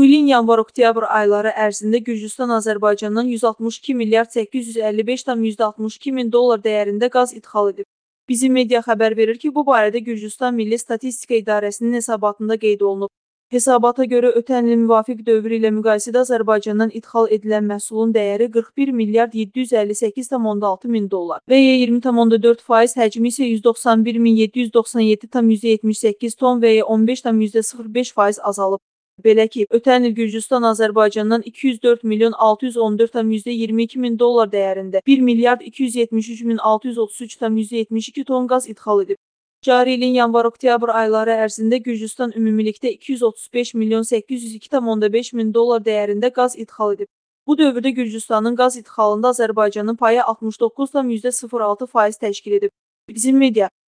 Bu ilin yanvar-oktyabr ayları ərzində Gürcüstan Azərbaycandan 162 milyard 855,62 min dollar dəyərində qaz idxal edib. Bizim media xəbər verir ki, bu barədə Gürcüstan Milli Statistika İdarəsinin hesabatında qeyd olunub. Hesabata görə ötən ilin müvafiq dövrü ilə müqayisədə Azərbaycandan idxal edilən məhsulun dəyəri 41 milyard 758,6 min dollar və 20,4%, həcmi isə 191,797,78 ton və 15,05% azalıb. Belə ki, ötən il Gürcüstan Azərbaycandan 204 milyon 614,22 min dollar dəyərində 1 milyard 273,633,72 ton qaz idxal edib. Cari ilin yanvar-oktyabr ayları ərzində Gürcüstan ümumilikdə 235 milyon 802,5 min dollar dəyərində qaz idxal edib. Bu dövrdə Gürcüstanın qaz idxalında Azərbaycanın payı 69,06% təşkil edib. Bizim media